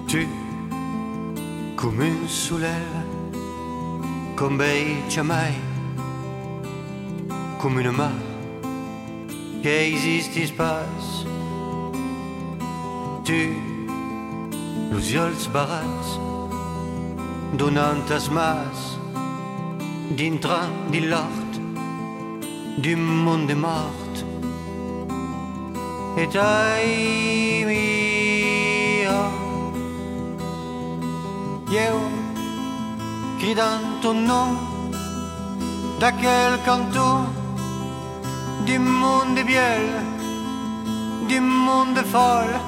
Tu, come un soleil, con bei mai, come una mar che esiste spas. Tu, los ulls barats, donant as mas, dintre di l'art, du monde mort. Et ai mia, io cridant ton nom d'aquel canton du monde biel, du monde folle.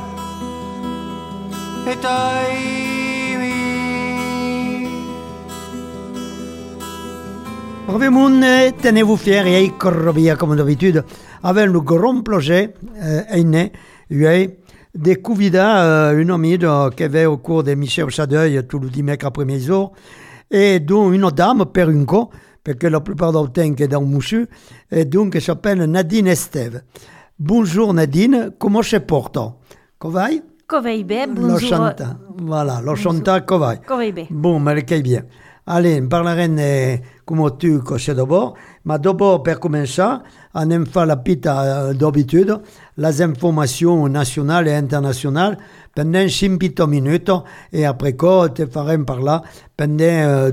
Et ai mi. Reviens, tenez-vous fiers et corrobia comme d'habitude avec le grand projet né de convider une amie qui avait au cours des Michel Chadeuil tout le dimanche après-midi et dont une dame perunco parce que la plupart du temps est dans Mouchu et donc elle s'appelle Nadine Estève. Bonjour Nadine, comment se porte? Covai? Covai bien, bonjour. Lo chanta, voilà, lo chanta Covai. Covai bien. Bon, mais le bien. Allez, parleremo come tu cos'è dopo, ma dopo per cominciare andiamo a fare la pita d'abitudine, les informations nationales et internationales pendant 5 minuti e après quoi te faremo parlare pendant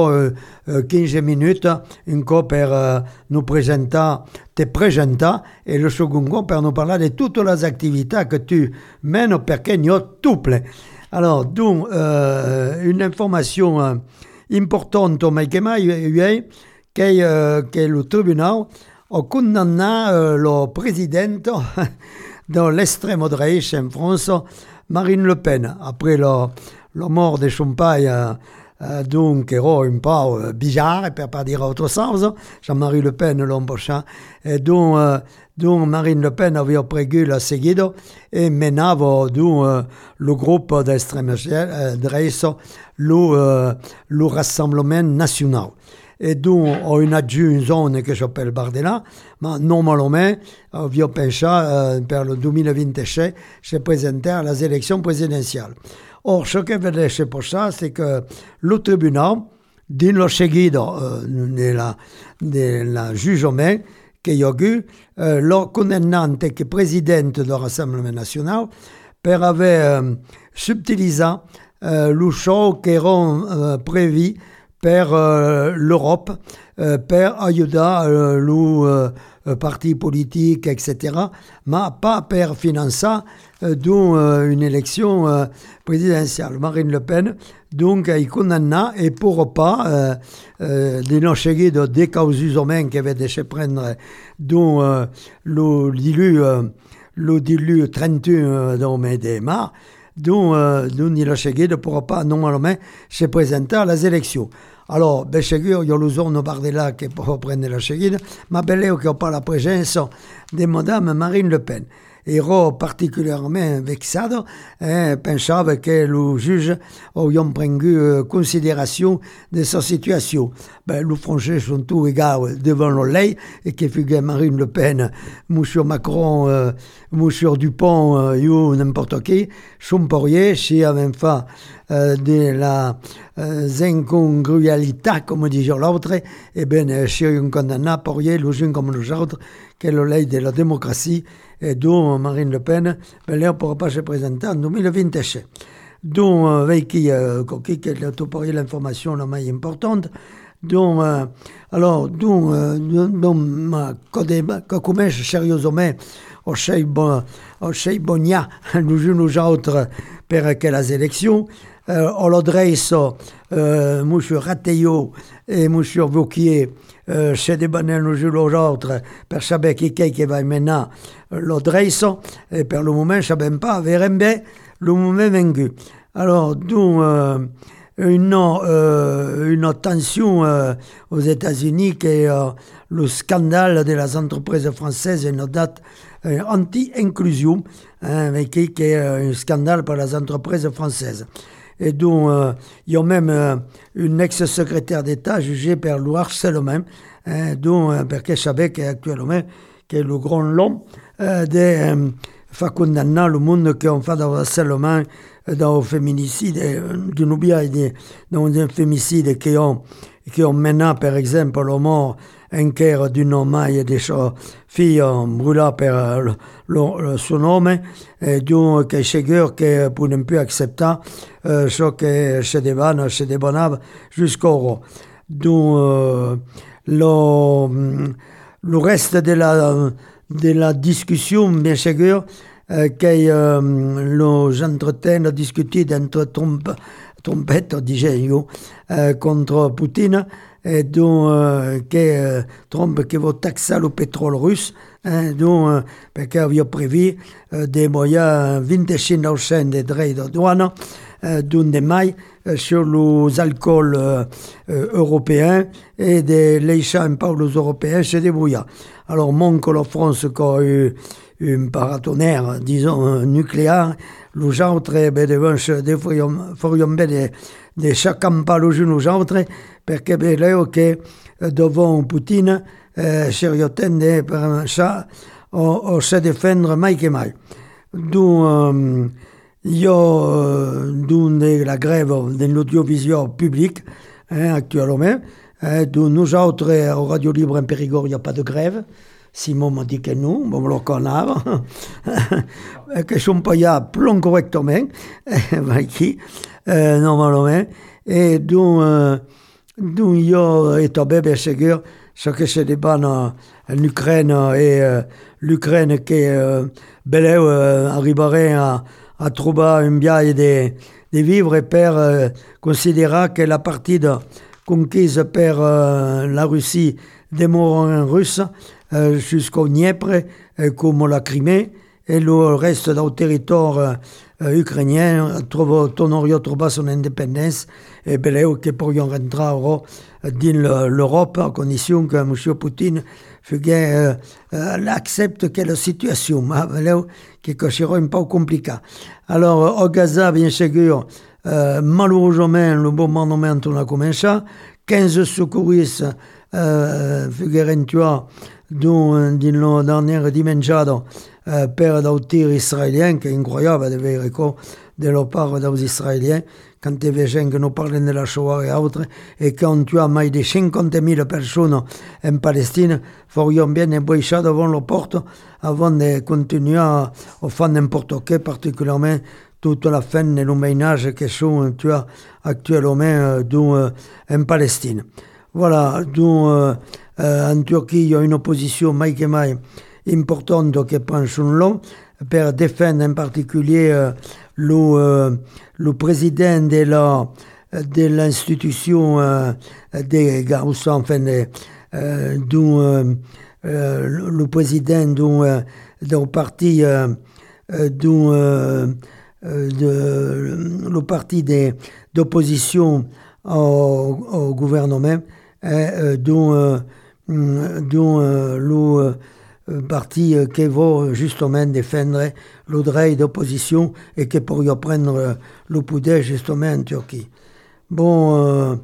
15 minuti, un co per nous presentare, te presentare e lo secondo per nous parler de toutes les activités que tu mènes perché ne ho tutte. Alors, donc, une information importante, mais che mai che le tribunal a condannato le presidente de l'extrême droite en France, Marine Le Pen, après la mort de son père, donc era un peu bizarre, per pas dire autre chose, Jean-Marie Le Pen l'an prochain, et donc Marine Le Pen avait pris la seguida et menava donc le groupe d'extrême droite, le Rassemblement National. Et donc, on a une zone qui s'appelle Bardella, mais normalement, on a pensé pour le 2026 se présenter à les élections présidentielles. Or, ce qui veut dire pour ça, c'est que le tribunal, dans le seguida de la jugement qu'il y a eu, le condamnante qui est président du Rassemblement National, pour avoir subtilisé le show qui era prévu per l'Europe, per aiutar le parti politique, etc., mais pas per financer une élection présidentielle. Marine Le Pen, donc, est condamnée et pour pas de nos seguides des causes humaines qui avaient déjà prendre dont le dilu 31 de mars, dont il a seguido ne pourra pas normalement se présenter à les élections. Alors, ben sûr, il y a le zone Bardella qui peut prendre la seguida, mais bello qu'il n'y a pas la présence de Madame Marine Le Pen. Ero particulièrement vexado et pensava que le juge avait pris considération de sa situation. Ben, les Français sont tous égaux devant la loi et que figure Marine Le Pen, M. Macron, M. Dupont, ou n'importe qui, sont pour rien si avaient fait de la incongrualité, comme dit l'autre, et bien, si on condamne pour rien, les uns comme les autres, que la loi de la démocratie, et dont Marine Le Pen, ben, elle ne pourra pas se présenter en 2026. Donc, avec qui a l'information la plus importante, donc, alors, quand commence sérieusement, au Cheikh Bonia, nous uns aux autres, pour que les élections, on l'adresse M. Rateillot et M. Vauquier, se débattent nous uns aux autres, pour savoir qui va mener l'adresse, et pour le moment, je ne sais pas, verrons bien le moment vaincu. Alors, donc, une attention aux États-Unis qui est le scandale de les entreprises françaises, une date anti-inclusion, qui est un scandale pour les entreprises françaises. Et donc, il y a même une ex-secrétaire d'État jugée par le harcèlement, parce que je savais qu'actuellement, que le grand long de fa condamner le monde qui ont fait de harcèlement dans le féminicide, d'une dans un féminicide qui ont mené, par exemple, la mort en guerre d'une homme et des filles brûlées per le suo nome, e dunque che che non più accettare ciò che si devono jusqu'à donc le reste de la discussion, bien sûr, que nous entretiens discutés entre trompette, disais-je, contre Poutine, et donc que Trump qui va taxer le pétrole russe, donc parce qu'il avait prévu des moyens 25% de droits de douane d'un de mai sur les alcools européens et de l'échange un peu les Européens se débrouillent. Alors, manque la France qui a eu un paratonnerre, disons, nucléaire, les autres, ferions bien de chacun pas les uns aux autres, parce que devant Poutine, sérieusement, per ça, on se défendre mai que mai. Donc, de la grève de l'audiovisuel public, actuellement. Donc, nous autres, au Radio Libre en Périgord, il n'y a pas de grève. Simon m'a dit que non, bon, le connard, que je ne pas là plus correctement, normalement. Et donc, io e bien sûr, ce que c'est des bannes en Ukraine et l'Ukraine qui arriverait à trouver un bien de vivre et per considérer que la partie conquise par la Russie demeure en russe jusqu'au Dniepr, comme la Crimée, et le reste du territoire ukrainien tornerait à trouver son indépendance et beleu que pourrions rentrer dans l'Europe à condition que M. Poutine accepte que la situation que sera un peu compliquée. Alors, au Gaza, bien sûr, malheureusement, le bombardement a commencé. 15 secouristes figurent tués dans la dernière dimanche per des tirs israéliens, qui est incroyable de voir de la part des Israéliens, quand il y a des gens qui nous parlent de la Shoah et autres, et qui ont tué plus de 50 000 personnes en Palestine, ferions bien éboucher devant la porte avant de continuer à faire n'importe quoi, particulièrement toute la fin et le ménage qui sont tués actuellement en Palestine. Voilà, donc en Turquie, il y a une opposition mai que mai importante qui prend son long pour défendre en particulier le président de l'institution des Gauss, enfin, le président du parti le parti d'opposition au gouvernement, dont le parti qui va justement défendre le droit d'opposition et qui pourrait prendre le pouvoir justement en Turquie. Bon,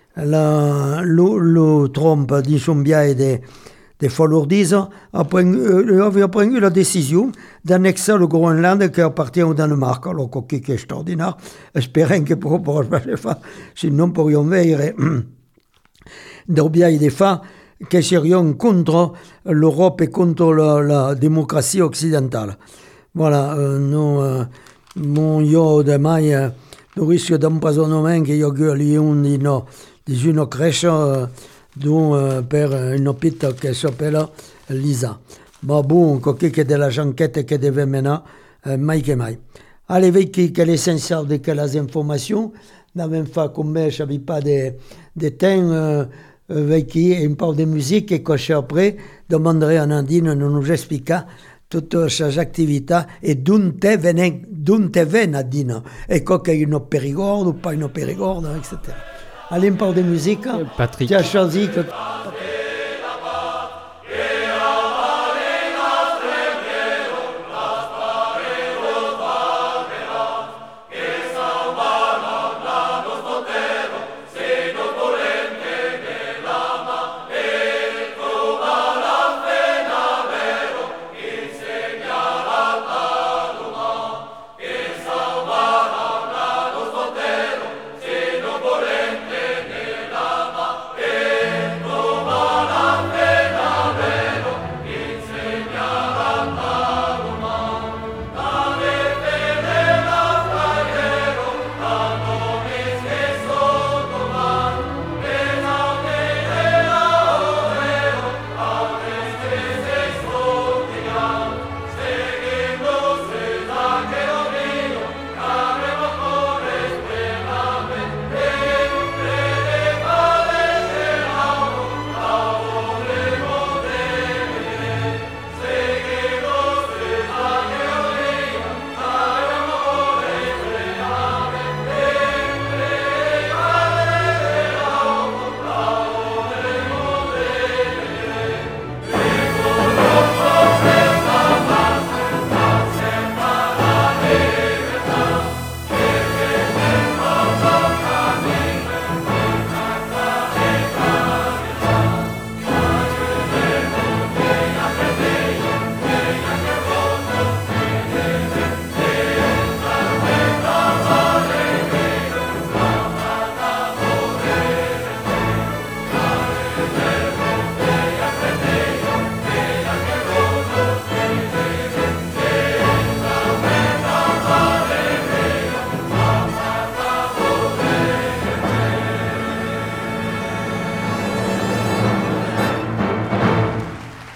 le Trump dit son bien de falourdise avait pris la décision d'annexer le Groenland qui appartient au Danemark. Alors, qui est extraordinaire, espérant que pour le faire, sinon pourrions voir des biais des faits qui serions contre l'Europe et contre la démocratie occidentale. Voilà, mon io de mai, le risque d'empoisonnement qu'il y a eu une crèche per un hôpital qui s'appelle Lisa. Ma bon, qui est de la enquête qui devait mener, mai que mai. Allez, vedi che l'essentiel de quelles informations, n'avons fait comme je n'avais pas de temps, vedi un peu de musique et que après, demanderai à Nadine de nous expliquer toutes ces activités et d'où te vient Nadine, et quoi qu'il y ait une périgorde ou pas une périgorde, etc. Allez, un peu de musique. Patrick. Tu as choisi que...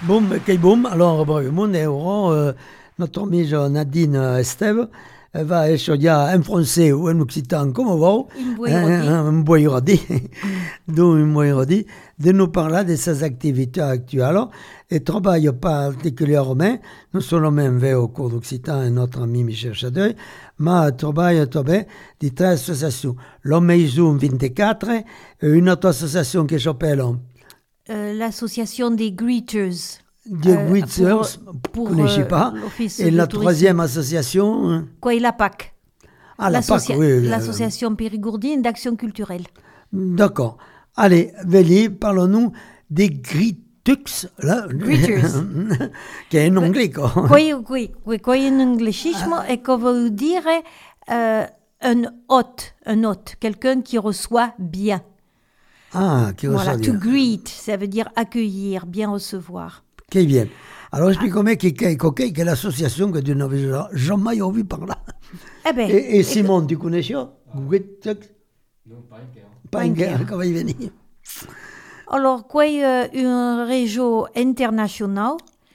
Boum. Alors, mon euro, notre ami Nadine Esteve, elle va étudier un français ou un occitan comme vous, un boyerodi, de nous parler de ses activités actuelles et travaille particulièrement, non seulement au cours d'occitan et notre ami Michel Chadeuil, mais travaille de 3 associations. L'Homme Zoom 24 et une autre association qui s'appelle l'association des Greeters. Des Greeters, pour je ne connais pas. Et la troisième association Coilapac. La PAC, oui. L'association périgourdine d'action culturelle. D'accord. Allez, Véli, parlons-nous des Greeters. Greeters. Qui est en anglais, quoi. Oui, un anglicisme et que veut dire un hôte, quelqu'un qui reçoit bien. Qui reçoit bien. To greet, ça veut dire accueillir, bien recevoir. Qui bien. Alors, explique-moi quelle est l'association que tu n'avais jamais ouï parler. Et Simon, tu connais ça? Greeters? Non, pas encore. Comment il venir? Alors, un réseau international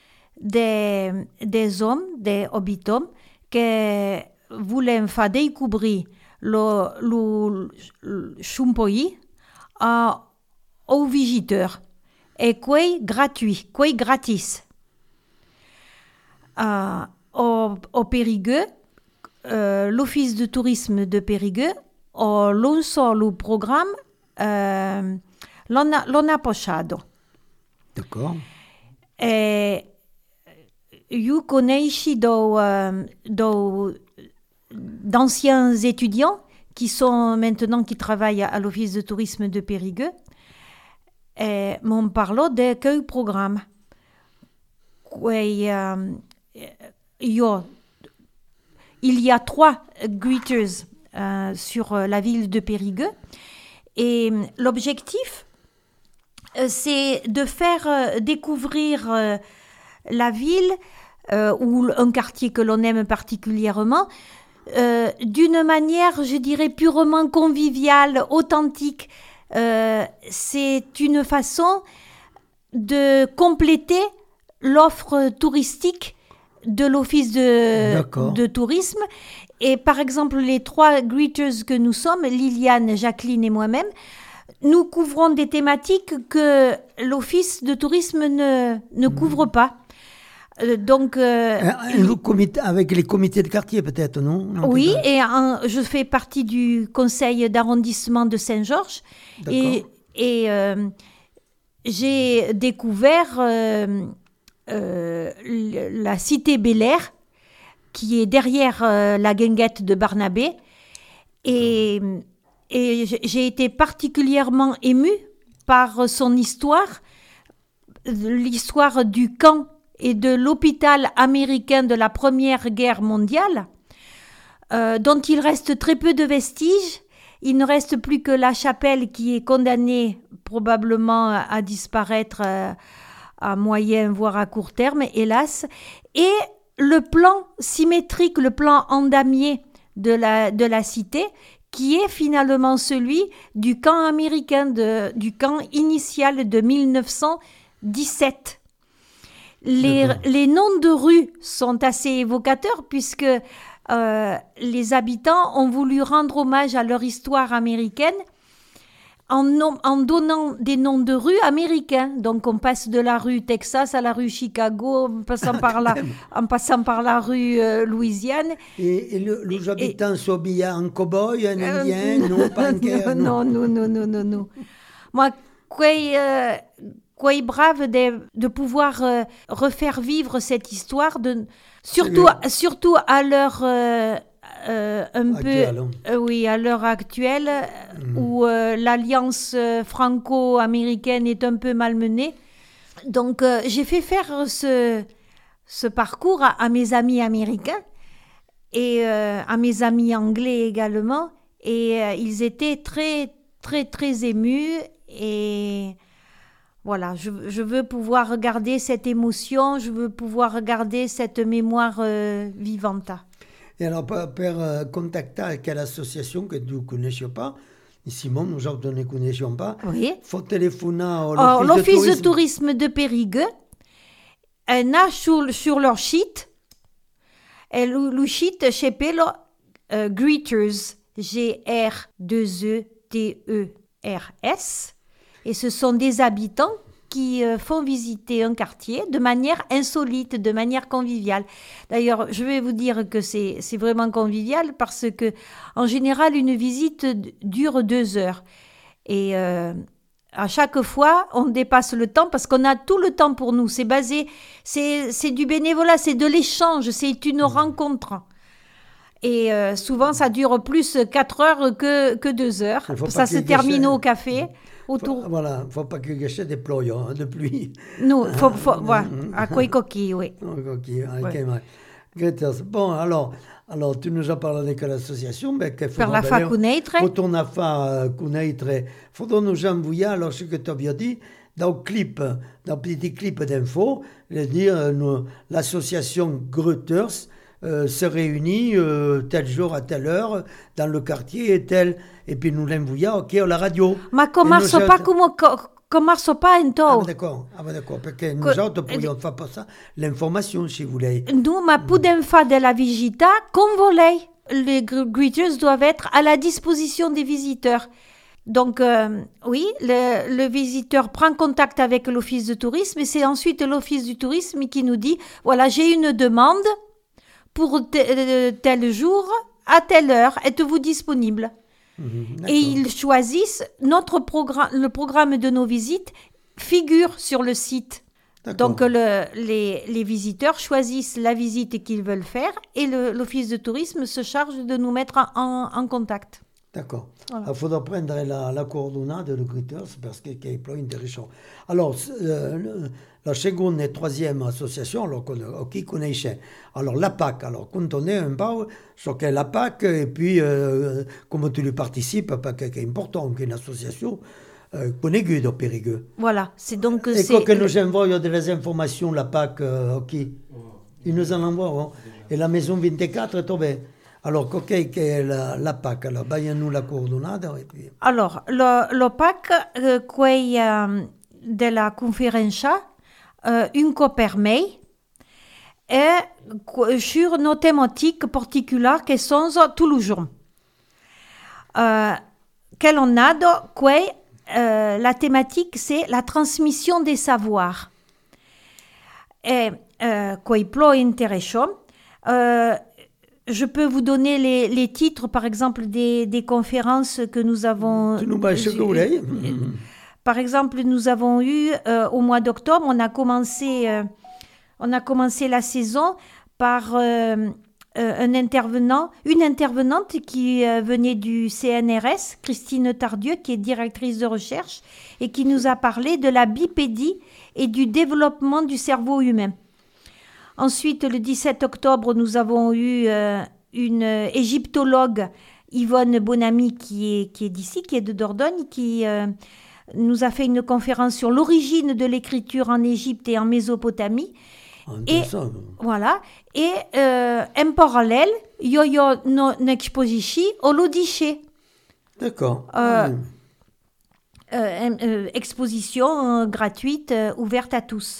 des hommes, des habitants, qui voulaient faire découvrir le pays aux visiteurs. Et gratuit, gratis. Au Périgueux, l'Office de tourisme de Périgueux a lancé le programme l'anno passato. D'accord. Et vous connaissez d'anciens étudiants qui travaillent à l'Office de tourisme de Périgueux. Et m'en parlé de quel programme. Il y a 3 greeters sur la ville de Périgueux. Et l'objectif, c'est de faire découvrir la ville ou un quartier que l'on aime particulièrement d'une manière, je dirais, purement conviviale, authentique. C'est une façon de compléter l'offre touristique de l'Office de tourisme. Et par exemple, les 3 greeters que nous sommes, Liliane, Jacqueline et moi-même, nous couvrons des thématiques que l'Office de tourisme ne couvre pas. Donc, avec les comités de quartier peut-être, non? Oui, et je fais partie du conseil d'arrondissement de Saint-Georges. Et j'ai découvert la cité Bel-Air, qui est derrière la guinguette de Barnabé. Et j'ai été particulièrement émue par son histoire, l'histoire du camp et de l'hôpital américain de la Première Guerre mondiale, dont il reste très peu de vestiges. Il ne reste plus que la chapelle qui est condamnée probablement à disparaître à moyen, voire à court terme, hélas. Et le plan symétrique, le plan en damier de la cité, qui est finalement celui du camp américain, du camp initial de 1917. Les noms de rues sont assez évocateurs puisque les habitants ont voulu rendre hommage à leur histoire américaine en donnant des noms de rues américains. Donc on passe de la rue Texas à la rue Chicago, en passant par la rue Louisiane. Et les habitants sont habillés en cow-boy, en indien, non, pas en non. Moi, quoi brave de pouvoir refaire vivre cette histoire, surtout à l'heure à l'heure actuelle où l'alliance franco-américaine est un peu malmenée. Donc j'ai fait faire ce parcours à mes amis américains et à mes amis anglais également, et ils étaient très très très émus. Et voilà, je veux pouvoir regarder cette émotion, je veux pouvoir regarder cette mémoire vivante. Et alors, pour contacter quelle association que tu ne connaissais pas, Simon, nous autres ne connaissions pas, oui. Il faut téléphoner à l'Office de tourisme de Périgueux. sur leur site, le site s'appelle Greeters, G-R-2-E-T-E-R-S, et ce sont des habitants qui font visiter un quartier de manière insolite, de manière conviviale. D'ailleurs, je vais vous dire que c'est vraiment convivial parce que, en général, une visite dure 2 heures. Et à chaque fois, on dépasse le temps parce qu'on a tout le temps pour nous. C'est du bénévolat, c'est de l'échange, c'est une rencontre. Et souvent, ça dure plus 4 heures que 2 heures. Ça se termine au café. Voilà, il ne faut pas que gâcher des ployons de pluie. Non, voilà, à quoi coquille, oui. Bon, alors, tu nous as parlé de l'association, che per la fa cuneitre. Potona fa cuneitre, faut nous envoyer, alors ce que tu as dit, dans petit clip d'info, dire l'association Greuters se réunit tel jour à telle heure dans le quartier et puis nous l'envoyons à la radio. Ma commercio pas commercio pas Ah, então. d'accord, parce que nous autres pourrions faire pas ça, l'information si vous voulez. Nous, ma podem fa de la visita comme volei. Les greeters doivent être à la disposition des visiteurs. Donc, oui, le visiteur prend contact avec l'office de tourisme et c'est ensuite l'office du tourisme qui nous dit, voilà, j'ai une demande pour tel jour, à telle heure, êtes-vous disponible ? Et ils choisissent le programme de nos visites figure sur le site. Donc les visiteurs choisissent la visite qu'ils veulent faire et l'office de tourisme se charge de nous mettre en contact. D'accord. Voilà. Il faudra prendre la coordonnade de Greeters parce qu'il y a plein d'intéressants. Alors, la seconde et troisième association, alors qui connaissait. Alors, la PAC, alors, quand on est un peu sur la PAC, et puis, comment tu lui participes, parce que c'est important qu'une association connaît au Périgueux. Voilà, c'est donc... Et quand nous envoie des informations, la PAC, il nous en envoie, hein. Et la maison 24 est tombée. Alors, qu'est-ce que la PAC? Alors, nous la coordonnade. Et puis... Alors, la PAC, quei della conferenza, un copermei, et sur nos thématiques particulières qui sont tous les jours. Quel on a, la thématique, c'est la transmission des savoirs. Et quei plo intéressant. Je peux vous donner les titres, par exemple, des conférences que nous avons... Par exemple, nous avons eu, au mois d'octobre, on a commencé la saison par une intervenante qui venait du CNRS, Christine Tardieu, qui est directrice de recherche, et qui nous a parlé de la bipédie et du développement du cerveau humain. Ensuite, le 17 octobre, nous avons eu une égyptologue, Yvonne Bonamy, qui est d'ici, qui est de Dordogne, qui nous a fait une conférence sur l'origine de l'écriture en Égypte et en Mésopotamie. Et voilà. Et en parallèle, yo une exposition au Lodiché. D'accord. Exposition gratuite, ouverte à tous.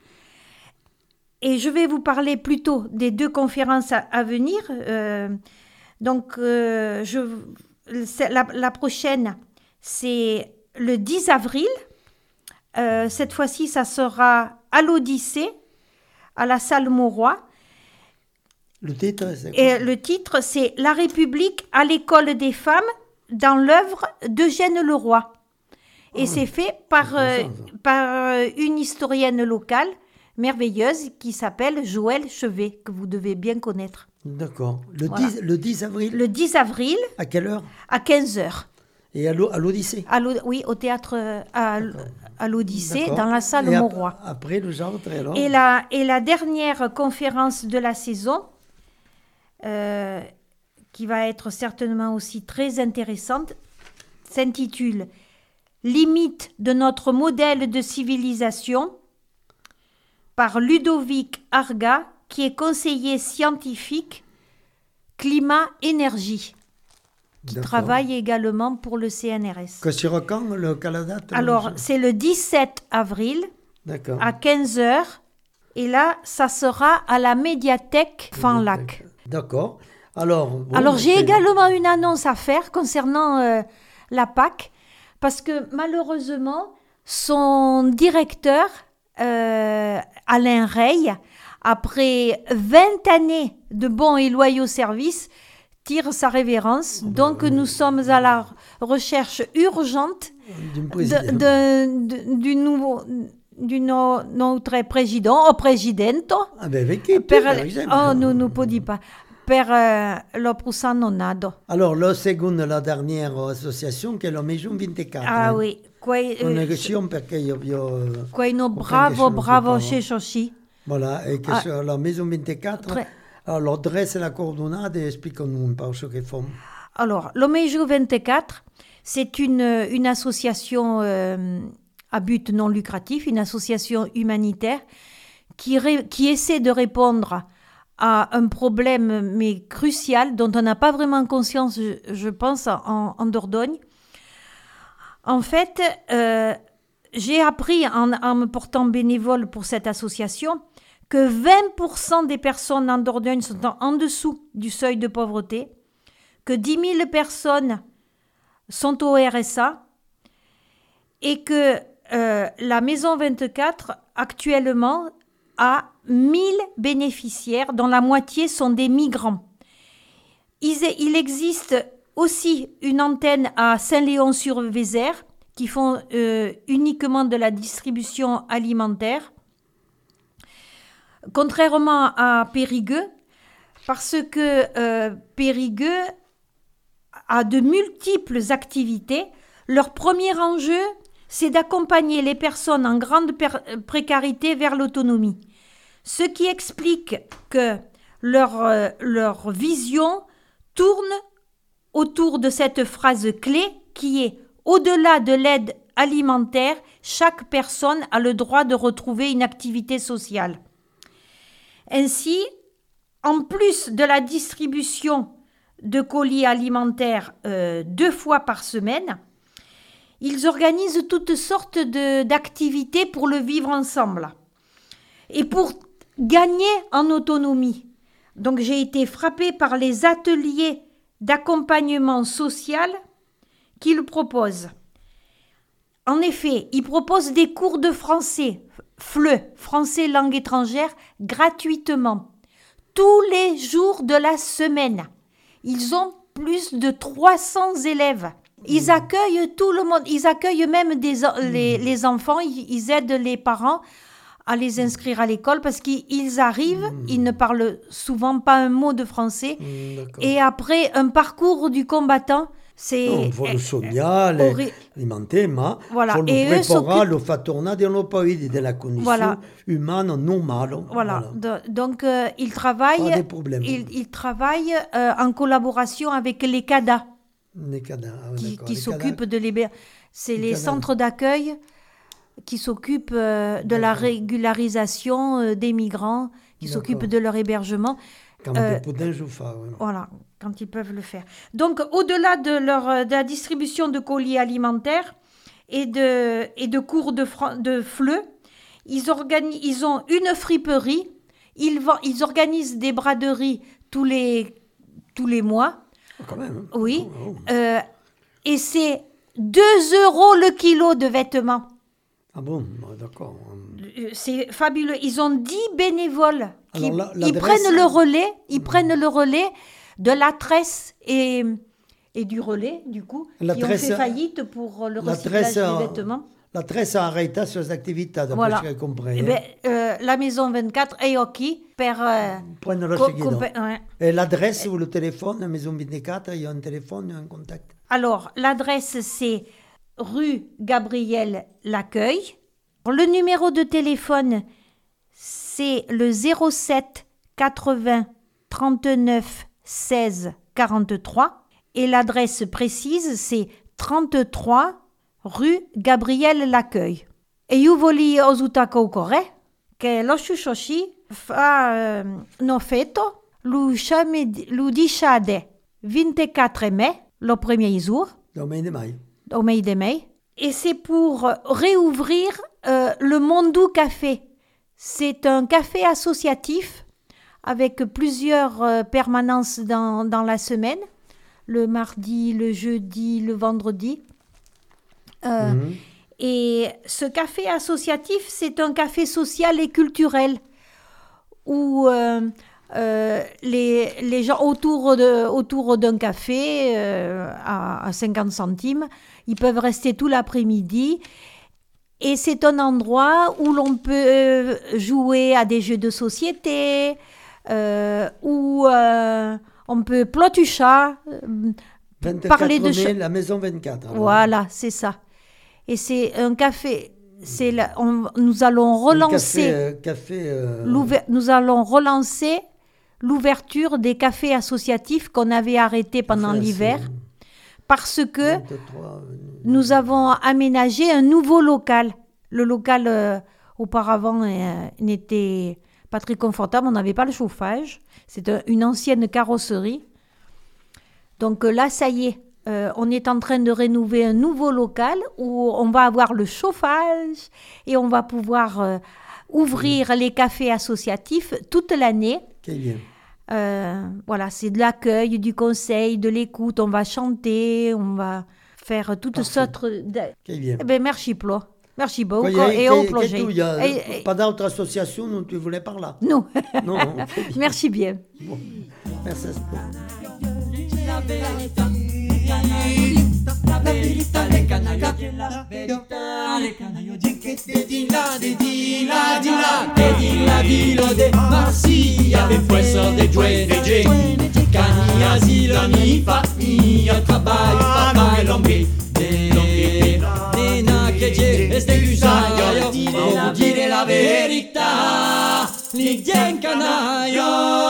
Et je vais vous parler plutôt des 2 conférences à venir. Donc, la prochaine, c'est le 10 avril. Cette fois-ci, ça sera à l'Odyssée, à la salle Mauroy. Le titre, c'est quoi ? Et le titre, c'est « La République à l'école des femmes » dans l'œuvre d'Eugène Leroy. Et c'est fait par une historienne locale, merveilleuse, qui s'appelle Joëlle Chevet, que vous devez bien connaître. D'accord. Le 10 avril ? Le 10 avril. À quelle heure ? À 15h. Et à l'Odyssée ? Oui, au théâtre à l'Odyssée, dans la salle Mauroy. Après, nous autres, alors ? Et la dernière conférence de la saison, qui va être certainement aussi très intéressante, s'intitule « Limite de notre modèle de civilisation » par Ludovic Arga, qui est conseiller scientifique climat-énergie, qui travaille également pour le CNRS. Que sur quand, la date ? Alors, c'est le 17 avril à 15h Et là, ça sera à la médiathèque Fanlac. D'accord. Alors, J'ai également une annonce à faire concernant la PAC, parce que malheureusement, son directeur, Alain Rey, après 20 années de bons et loyaux services, tire sa révérence. Donc, nous sommes à la recherche urgente du notre président, o presidente. Ah ben, avec qui, par exemple. Oh, non può dire pas. Per lo Prusanonado. Alors, la seconde, la dernière association, che è la Maison 24. Ah oui. Connexion perché io Quello bravo chez Chochi. Voilà, et que sur la Maison 24, alors l'adresse et la coordonnade, explique-nous un peu ce qu'ils font. Alors, la Maison 24, c'est une association à but non lucratif, une association humanitaire qui essaie de répondre à un problème mais crucial dont on n'a pas vraiment conscience, je pense, en Dordogne. En fait, j'ai appris en me portant bénévole pour cette association que 20% des personnes en Dordogne sont en dessous du seuil de pauvreté, que 10 000 personnes sont au RSA et que la Maison 24 actuellement a 1000 bénéficiaires, dont la moitié sont des migrants. Il existe aussi une antenne à Saint-Léon-sur-Vézère qui font uniquement de la distribution alimentaire, contrairement à Périgueux, parce que Périgueux a de multiples activités. Leur premier enjeu, c'est d'accompagner les personnes en grande précarité vers l'autonomie. Ce qui explique que leur vision tourne autour de cette phrase clé qui est « Au-delà de l'aide alimentaire, chaque personne a le droit de retrouver une activité sociale ». Ainsi, en plus de la distribution de colis alimentaires 2 fois par semaine, ils organisent toutes sortes d'activités pour le vivre ensemble et pour gagner en autonomie. Donc j'ai été frappée par les ateliers d'accompagnement social qu'ils proposent. En effet, ils proposent des cours de français, FLE, français langue étrangère, gratuitement, tous les jours de la semaine. Ils ont plus de 300 élèves. Ils accueillent tout le monde, ils accueillent même les enfants, ils aident les parents à les inscrire à l'école parce qu'ils arrivent, ils ne parlent souvent pas un mot de français. Et après un parcours du combattant, c'est... Il faut le sognare, alimenter, ma voilà. faut le préparer, le faire tourner dans le pays de la condition humaine normale. Voilà. Donc, ils travaillent en collaboration avec les CADA. Les CADA, qui s'occupent de l'hébergement. C'est les centres d'accueil qui s'occupent de la régularisation des migrants, qui s'occupent de leur hébergement. Quand ils Voilà, quand ils peuvent le faire. Donc, au-delà de la distribution de colis alimentaires et de cours de FLE, ils ont une friperie. Ils organisent des braderies tous les mois. Quand même. Oui. Et c'est 2 € le kilo de vêtements. Ah bon, d'accord. C'est fabuleux. Ils ont 10 bénévoles qui prennent le relais. Ils prennent le relais de la tresse et du relais, du coup, qui ont fait faillite pour le recyclage des vêtements. La tresse a arrêté ses activités, d'après ce que j'ai compris. La Maison 24 est qui per... Prendre le seguido. Et l'adresse ou le téléphone, la Maison 24, il y a un téléphone, un contact. Alors, l'adresse, c'est rue Gabriel Laccueil. Le numéro de téléphone, c'est le 07 80 39 16 43. Et l'adresse précise, c'est 33 rue Gabriel Laccueil. E io voglio osutare che lo Shushoshi fa no feto lo dicade 24 mai, le premier jour. Au mois de mai. Au mois de mai. Et c'est pour réouvrir le Mondou Café. C'est un café associatif avec plusieurs permanences dans la semaine, le mardi, le jeudi, le vendredi. Et ce café associatif, c'est un café social et culturel où les gens autour d'un café à 50 centimes, ils peuvent rester tout l'après-midi. Et c'est un endroit où l'on peut jouer à des jeux de société, où on peut plotucha, parler de 24 mai, la maison 24. Alors. Voilà, c'est ça. Et c'est un café. Nous allons relancer. Nous allons relancer l'ouverture des cafés associatifs qu'on avait arrêtés pendant l'hiver, parce que nous avons aménagé un nouveau local. Le local auparavant n'était pas très confortable, on n'avait pas le chauffage. C'est une ancienne carrosserie. Donc là, ça y est, on est en train de rénover un nouveau local où on va avoir le chauffage et on va pouvoir ouvrir les cafés associatifs toute l'année. Quel bien. Voilà, c'est de l'accueil, du conseil, de l'écoute. On va chanter, on va faire toutes sortes de... Quel bien. Eh bien, merci, Plo. Merci beaucoup. Et au projet. Il n'y a pas d'autres associations dont tu voulais parler? Non. Non. Merci bien. Bon. Merci. La verità, le canaille, la verità, le canaille, che te di la, che di la vilo de Marcia, le fuerza de Jueneje, cani asilo mi fa, mio trabalho, papà e l'ombre, de na che je, este gusaio, devo dire la verità, li dien canaio,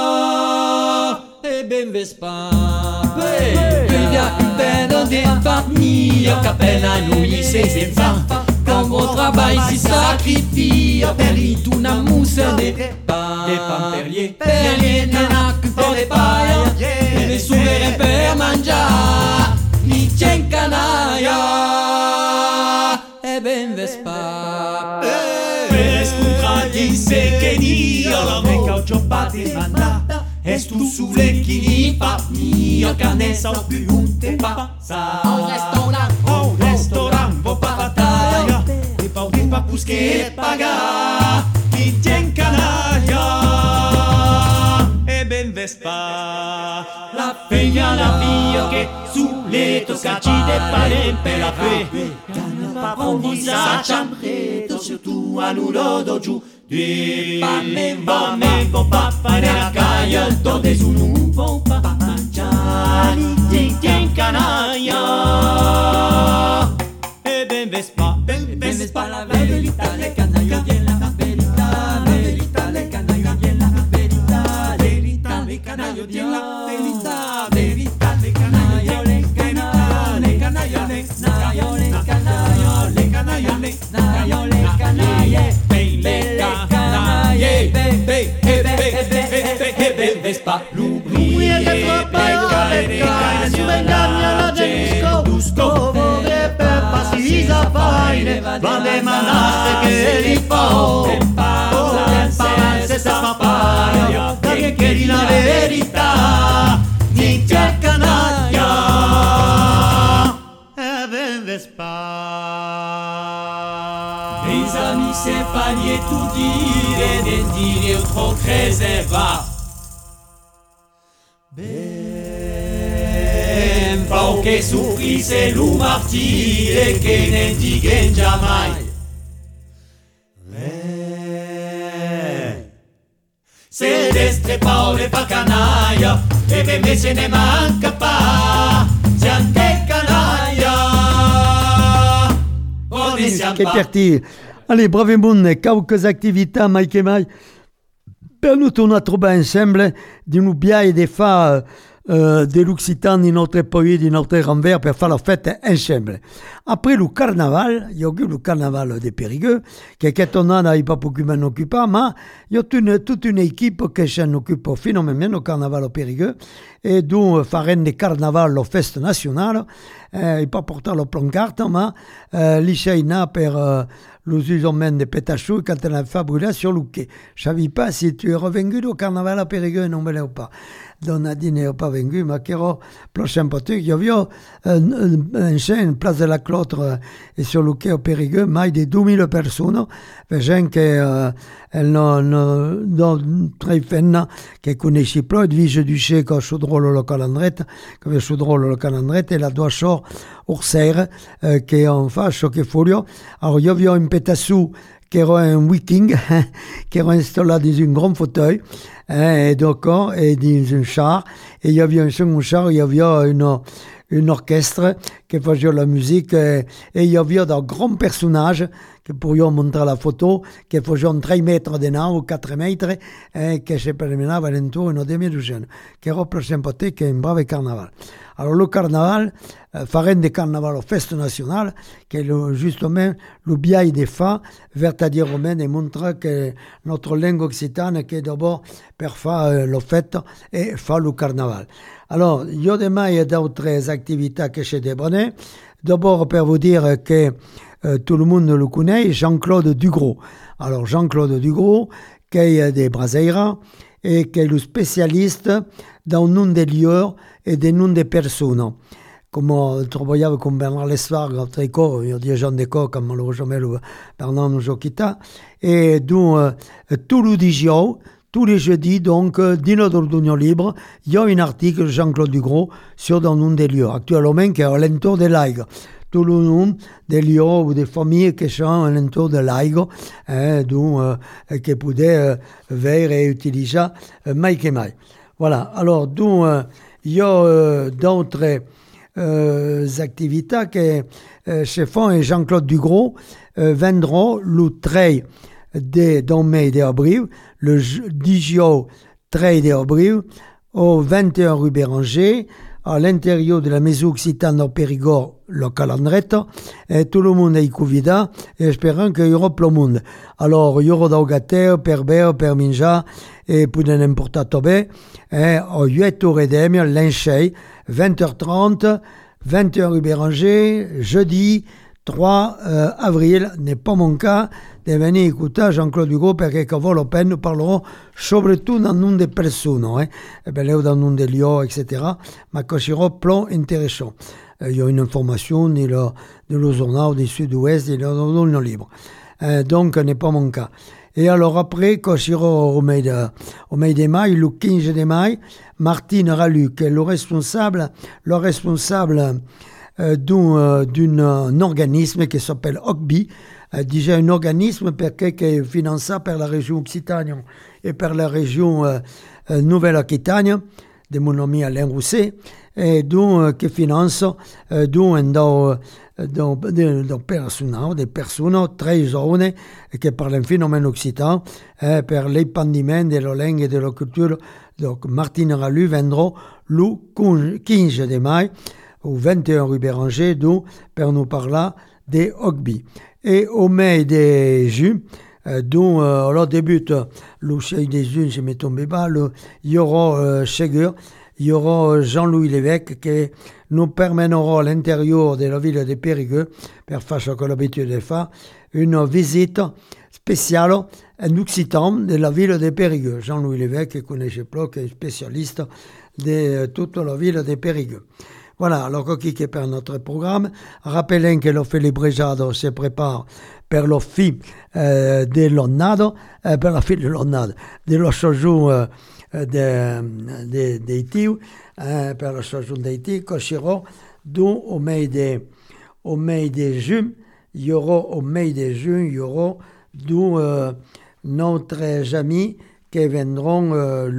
e ben vespa. Via il bello del famiglia che appena lui si senza come travail si sacrifia per una mousse de pamperier per liena che per le paia e le suvere per mangiare li c'è in canaia e ben vespa es contradice che Dio la me caucho pati manda es tu sule chilipa mio cane sau più te passa un restaurant vo pa battaglia e pa pusche paga chi tien canaglia e ben vespa la figlia la figlia che sulle toscaci de pare per la fe cana pa sa chambre surtout a nulo giù va me pa fare la caia donde su non pa mangiare ti canaia e ben vespa la verità le canaio la verità le canaio la verità le canaio la verità le canaio le canaio le canaio le canaio le canaio le canaio le canaie Vespa l'oubli e le su engagna la gente busco vorre per passisa faine va le manaste che li fa se sa papaya che di la verità di canaglia e ben Vespa les amis c'est pas lié tout dire des dire trop réserva ben fa che soffrisse lu martire che ne diguen jamais se destre paure pa canaia e per me se ne manca pa se anche canaia Che perti. Allez, bravo monde, quelques activités, Mike et Mike. Per nous tornare a trovare insieme di un biai di fare dell'Occitanie in nostri paesi, in nostri ranvers per fare la fête insieme. Après le carnaval, il y a eu le carnaval de Périgueux, che non n'avait pas beaucoup m'en occuper, mais il y a toute une équipe qui s'en occupe finalement le carnaval au Périgueux, et donc faire des carnaval, la fête nationale, il pas porté le plan carte, mais l'Ichaïna per l'usement de pétachou quand on a fait brûler sur le quai. Je ne savais pas si tu es revenu au carnaval à Périgueux, non, mais pas. Donc, Nadine n'est pas venu, mais qui est prochain pote, il y avait une place de la Clotre et sur le quai au Périgueux, mais de 2000 personnes, des gens qui non très fenna, qui connaissent pas, et vice du chè, qui chaudrolo le calendrette, qui chaudrolo le calendrette, et la doit chor Orser, qui en face, qui folio. Alors, il y avait un pétassou, qui era un viking, qui era installé dans un grand fauteuil, et d'accord, et dans un char, et il y avait un second char, il y avait une orchestre qui faisait la musique, et il y avait des grands personnages que pourrions montrer la photo, qui faisaient 3 mètres de nain ou 4 mètres, et qui se promenaient alentour une demi-douzaine, qui era plus sympathique qu'un brave carnaval. Alors le carnaval, farem de carnaval aux fêtes nationales, qui est justement le biais des fa, c'est-à-dire de montrer que notre langue occitane, qui est d'abord per faire la fête et faire le carnaval. Alors, il y a demain d'autres activités que chez Desbonnets. D'abord, pour vous dire que tout le monde le connaît, Jean-Claude Dugros. Alors, Jean-Claude Dugros, qui est des Braseira et qui est le spécialiste dans le nom des lieux et des noms des personnes. Comme travaillava con Bernard Lesvar, altri corps, io di Jean de Coq, malheureusement Bernard nous a quitté. Et donc, tout le dimanche, tous les jeudis, donc, dans notre Union Libre, il y a un article de Jean-Claude Dugros sur le nom des lieux. Actuellement, qui est à l'entour de l'Aigle. Tout le nom des lieux ou des familles qui sont à l'entour de l'Aigle, donc, qui pouvaient voir et utiliser mai que mai. Voilà. Alors, donc, il y a d'autres activités que se font et Jean-Claude Dugros vendront le 13 de mai d'avril, le 18 13 d'avril, au 21 rue Béranger, à l'intérieur de la maison occitane au Périgord, le calendrette, et tout le monde est convié, et espérons qu'il y aura plein de monde. Alors, il y aura des gâteaux, per beurre, per minja, et pour n'importe quoi, et au 8 heures et demie, l'enchei, 20h30, 21 rue Béranger, jeudi 3 avril, n'est pas mon cas, de venir écouter Jean-Claude Dugros parce que vaut la peine, nous parlerons surtout dans le nom des personnes, et bien là, dans le nom des lieux, etc. Mais que sera plein intéressant. Il y a une information de le journal du Sud-Ouest et dans le livre. Donc, n'est pas mon cas. Et alors après, quand je serai au mai de mai, le 15 de mai, Martine Ralu, qui est le responsable d'un organisme qui s'appelle OCBI, déjà un organisme qui est financé par la région Occitanie et par la région Nouvelle-Aquitaine, de mon ami Alain Rousset, et donc qui finance des personnes très jeunes qui parlent un phénomène occitan per l'épandiment de la langue et de la culture. Donc Martine Ralu vendra le 15 de mai au 21 rue Béranger, donc pour nous parler des OCBI. Et au mai de juin, dont alors débute le chef des Unes, je m'ai tombé bas, il y aura Ségur, il y aura Jean-Louis Lévesque qui nous permettra à l'intérieur de la ville de Périgueux, pour faire ce que l'habitude de faire, une visite spéciale en occitan de la ville de Périgueux. Jean-Louis Lévesque, qui connaît pas, qui est spécialiste de toute la ville de Périgueux. Voilà, alors qui est pour notre programme. Rappelons que le Félibrejado se prépare per la fin de l'onnade, de la saison d'Haïti, per la saison d'Haïti, qui sera donc au mai de juin, il y aura donc notre amis qui viendront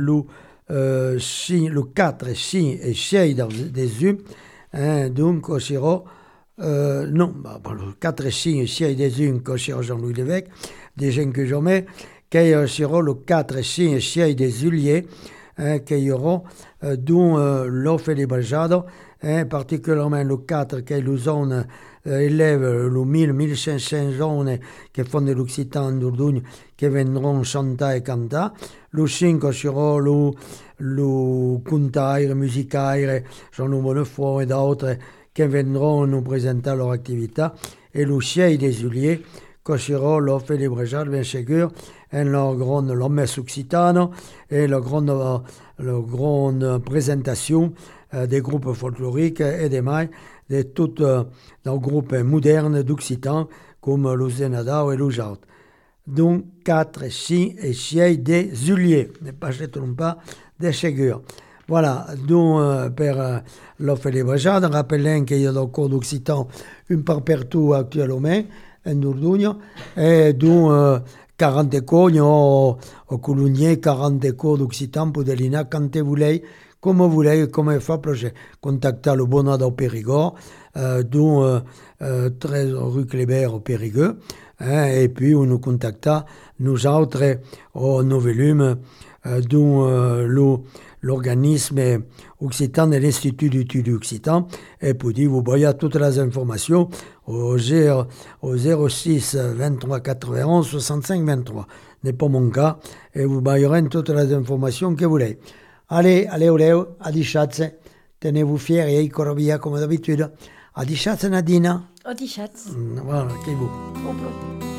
le 4, 5 et 6 des juin, donc on sera le 4, 5 et 6 des juin, qu'on sera Jean-Louis Lévesque, des gens que jamais, qui sera le 4, 5 et 6 des juillet, qui y aura donc l'offre et les Brigades, particulièrement le 4, qui est le zone élève le 1500 zones qui font de l'Occitan d'Ordugne qui viendront chanter et canter. Le 5 sera le cantaire, musicaire, Jean-Louis Bonnefoy et d'autres qui viendront nous présenter leur activité et le 6 de juillet cocheront leur célébration bien sûr en leur grande messe occitane et la grande présentation des groupes folkloriques et des mailles de tous les groupes modernes d'Occitan comme le Zenadao et le Jaut. Donc 4, 6 et 6 de juillet, ne pas se tromper de ségur. Voilà, donc per la célébration, rappelons qu'il y a dans le cours d'Occitan un peu partout actuellement en Dordogne, et donc 40 écoles, au Coulugné, 40 écoles d'Occitan pour déliner quand vous voulez, comme il faut projet. Contactez le Bonad au Périgord, donc 13 rue Kléber au Périgueux, et puis on nous contacta nous autres au Novelum, dont l'organisme occitan et l'Institut d'études occitan, et pour dire vous voyez toutes les informations au 06 23 91 65 23. N'est pas mon cas, et vous voyez toutes les informations que vous voulez. Allez, Léo, à dichatze, tenez-vous fiers et corvia comme d'habitude. A dichatze Nadina. A dichatze. Voilà, che vous. Complot.